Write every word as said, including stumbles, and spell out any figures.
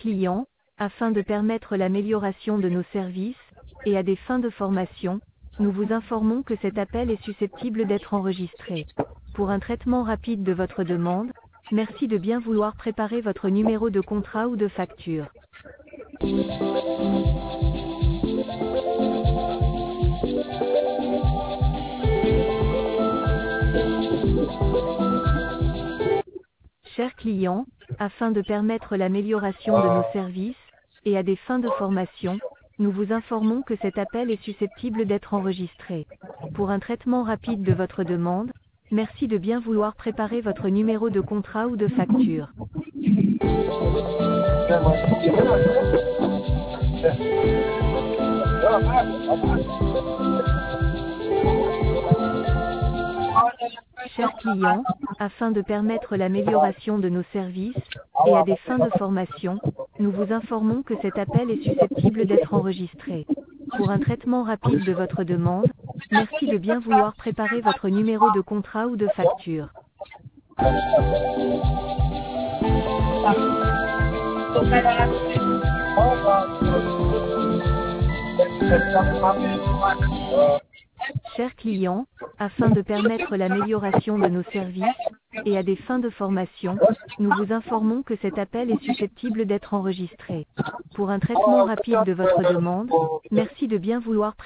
client, afin de permettre l'amélioration de nos services, et à des fins de formation, nous vous informons que cet appel est susceptible d'être enregistré. Pour un traitement rapide de votre demande, merci de bien vouloir préparer votre numéro de contrat ou de facture. Chers clients, afin de permettre l'amélioration de nos services, et à des fins de formation, nous vous informons que cet appel est susceptible d'être enregistré. Pour un traitement rapide de votre demande, merci de bien vouloir préparer votre numéro de contrat ou de facture. Chers clients, afin de permettre l'amélioration de nos services, et à des fins de formation, nous vous informons que cet appel est susceptible d'être enregistré. Pour un traitement rapide de votre demande, merci de bien vouloir préparer votre numéro de contrat ou de facture. Chers clients, afin de permettre l'amélioration de nos services, et à des fins de formation, nous vous informons que cet appel est susceptible d'être enregistré. Pour un traitement rapide de votre demande, merci de bien vouloir